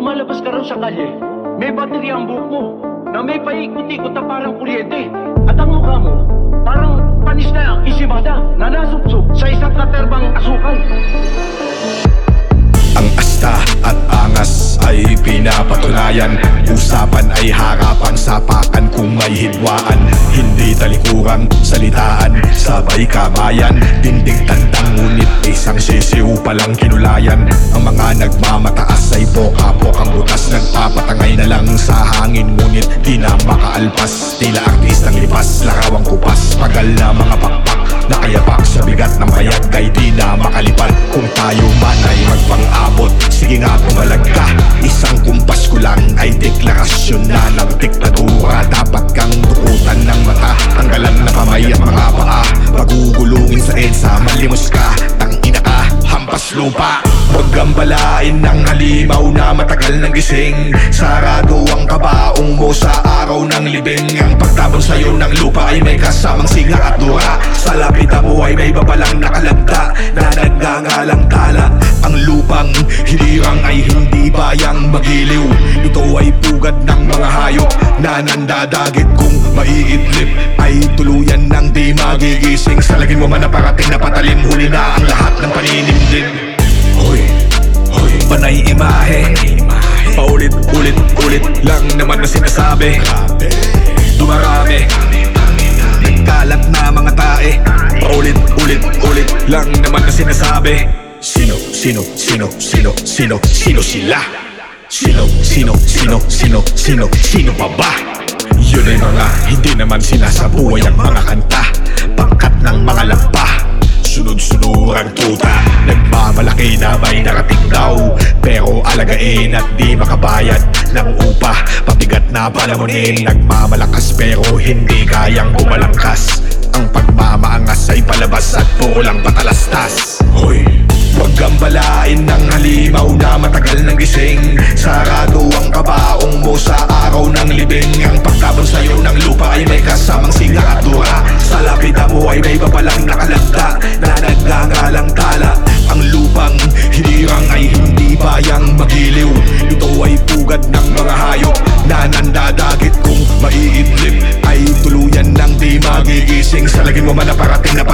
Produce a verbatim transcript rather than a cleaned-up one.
lumalabas ka raw sa kalye, may baterya ang buhok mo, na may paikot-ikot na parang kuryente. At ang mukha mo, parang panis na isibada na nasupsop sa isang katerbang asukal. Ang asta at angas ay pinapatunayan. Usapan ay harapan, sapakan kung may hidwaan. Hindi talikuran, salitaan, sabay kamayan. Dinding tandang ngunit isang sisiw palang kinulayan. Ang mga nagmamataas ay pokapok ang butas. Nagpapatangay na lang sa hangin ngunit di na makaalpas. Tila artistang lipas, larawang kupas. Pagal na mga pakpak, nakayapak sa bigat ng bayag ay di na makalipad. Kung tayo man ay magpang-abot, sige nga pumalag ka. Isang kumpas ko lang ay deklarasyon na ng diktadura. Dapat kang dukutan ng mata, tanggalan na kamay at mga paa. Pagugulungin sa EDSA, malimos ka, tangina ka, hampas lupa. Huwag gambalain ng halimaw na matagal nang gising. Sarado ang kabaong mo sa araw ng libing. Ang pagtabon sa'yo ng lupa ay may kasamang singa at dura. Sa lapita mo ay may babalang nakalagda na nagngangalang tala. Ang lupang hilirang ay hindi bayang magiliw. Ito ay pugad ng mga hayop na nandadagit. Kung maiidlip ay tuluyan ng di magigising. Salagin mo man na parating na patalim, huli na ang lahat ng paninindin. Hoy, hoy, panay imahe, paulit-ulit, ulit lang naman na sinasabi. Dumarami, nagkalat na mga tae. Paulit-ulit, ulit lang naman na sinasabi. Sino, sino, sino, sino, sino, sino sila? Sino, sino, sino, sino, sino, sino pa ba? Yun ay mga hindi naman sinasabuhay ang mga kanta. Pangkat ng mga lampa, sunod-sunurang tuta. Nagmamalaki na may narating daw, pero alagain at di makabayad ng upa. Pabigat na palamunin, nagmamalakas pero hindi kayang bumalangkas. Ang pagmamaangas ay palabas at pulang patalastas. Hoy, huwag gambalain ng halimaw na matagal nang gising. Sarado ang kabaong mo sa araw ng libing. Ang pagtabon sa'yo ng lupa ay may kasamang singa at dura. Sa lapida mo ay may babalang nakalagda na nagngangalang tala. Ang lupang hinirang ay hindi bayang magiliw. Ito ay pugad ng mga hayop na nandadagit. Kung maiidlip ay tuluyan ng di magigising. Salagin mo man na parating na